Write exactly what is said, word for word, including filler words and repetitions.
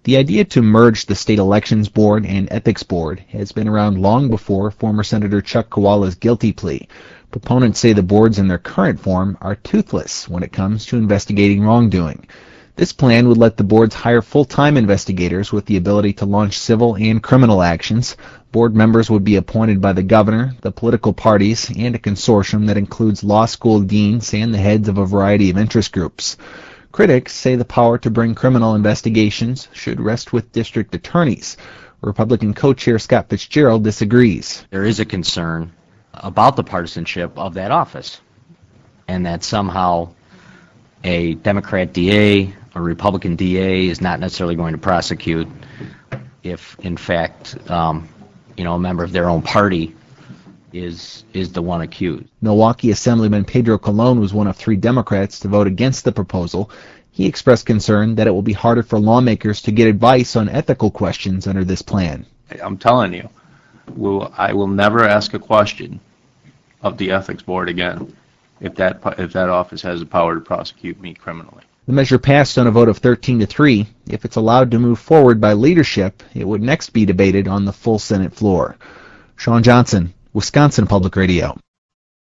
The idea to merge the State Elections Board and Ethics Board has been around long before former Senator Chuck Kowala's guilty plea. Proponents say the boards in their current form are toothless when it comes to investigating wrongdoing. This plan would let the boards hire full-time investigators with the ability to launch civil and criminal actions. Board members would be appointed by the governor, the political parties, and a consortium that includes law school deans and the heads of a variety of interest groups. Critics say the power to bring criminal investigations should rest with district attorneys. Republican co-chair Scott Fitzgerald disagrees. There is a concern about the partisanship of that office, and that somehow a Democrat D A or Republican D A is not necessarily going to prosecute if, in fact, um, you know, a member of their own party is is the one accused. Milwaukee Assemblyman Pedro Colon was one of three Democrats to vote against the proposal. He expressed concern that it will be harder for lawmakers to get advice on ethical questions under this plan. I'm telling you, we'll, I will never ask a question of the Ethics Board again if that if that office has the power to prosecute me criminally. The measure passed on a vote of thirteen to three. If it's allowed to move forward by leadership, it would next be debated on the full Senate floor. Sean Johnson, Wisconsin Public Radio.